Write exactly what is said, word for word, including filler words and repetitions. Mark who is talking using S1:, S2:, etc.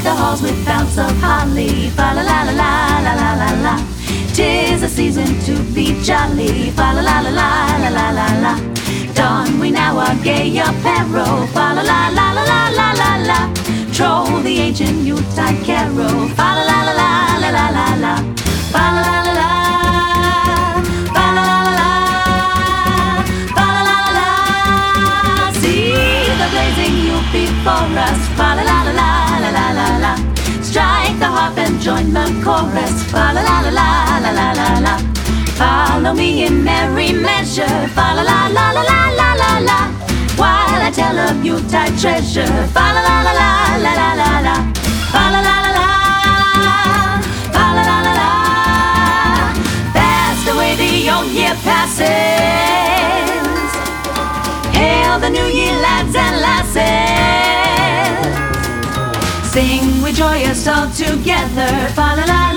S1: the halls with boughs of holly. Fa la la la la la la la la. 'Tis a season to be jolly. Fa la la la la la la la la. Don we now our gay apparel. Fa la la la la la la la la. Troll the ancient Yuletide carol. Fa la la la la la la la la. Fa la la la la. Fa la la la la. Fa la la la la. See the blazing Yule before us. Fa la la la la la la la la. Strike the harp and join the chorus. Fa la la la la la la la la. Follow me in merry measure. Fa la la la la la la la la. While I tell of Yuletide treasure. Fa la la la la la la la la. Fa la la la la. Fa la la la la. Fast away the old year passes. Hail the new year, lads and lasses. Sing we joyous all together. Fa la la.